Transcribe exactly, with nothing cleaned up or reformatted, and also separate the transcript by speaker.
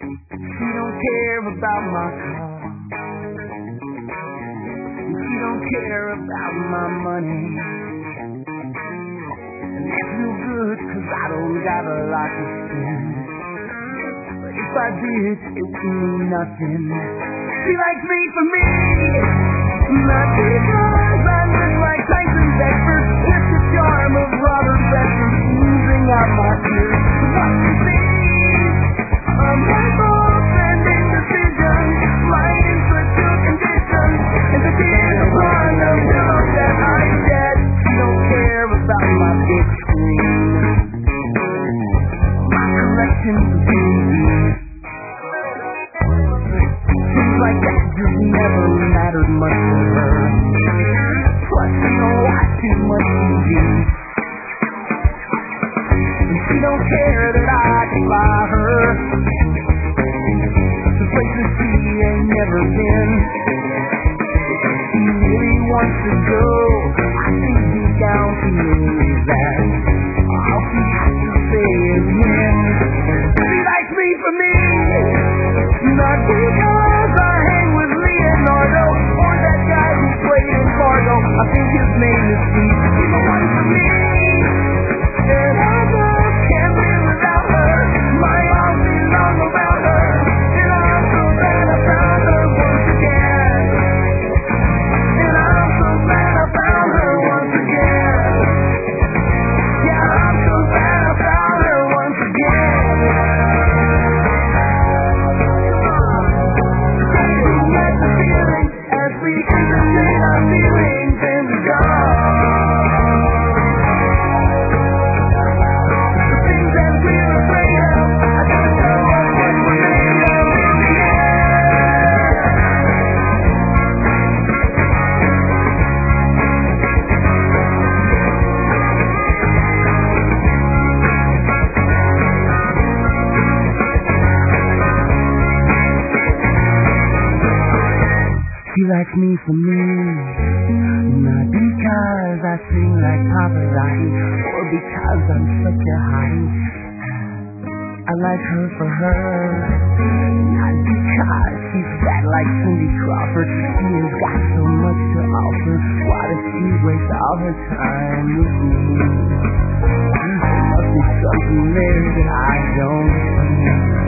Speaker 1: She don't care about my car. She don't care about my money. And that's no good, cause I don't got a lot to spend. But if I did, it would mean nothing. She likes me for me, not because I look like Tyson Beckford with the charm of Robert Redford oozing out my tears. What she sees, a mindful and indecision, my intellectual condition, and the tears upon the pillow that I shed. She don't care about my big screen, my collection of T Vs. Seems like that just never mattered much to her. Plus, she don't watch too much T V. And she don't care that I can buy her to places she ain't never been. She really wants to go. I think deep down she knows that all she has to say is when. She likes me for me, not because I hang with Leonardo or that guy who played in Fargo. I think his name is Steve. She's the one for me, and I just can't live without her. My arms belong around her, and I'm so glad I found her once again. And I'm so glad I found her once again. Yeah, I'm so glad I found her once again. As we entertain our feelings in the dark, the things that we're afraid of, I gotta tell us what we're made of in the She likes me for me, not because I sing like Pavarotti or because I'm such a hottie. I like her for her, not because she's fat like Cindy Crawford. She has got so much to offer. Why does she waste all her time with me? There must be something there that I don't see.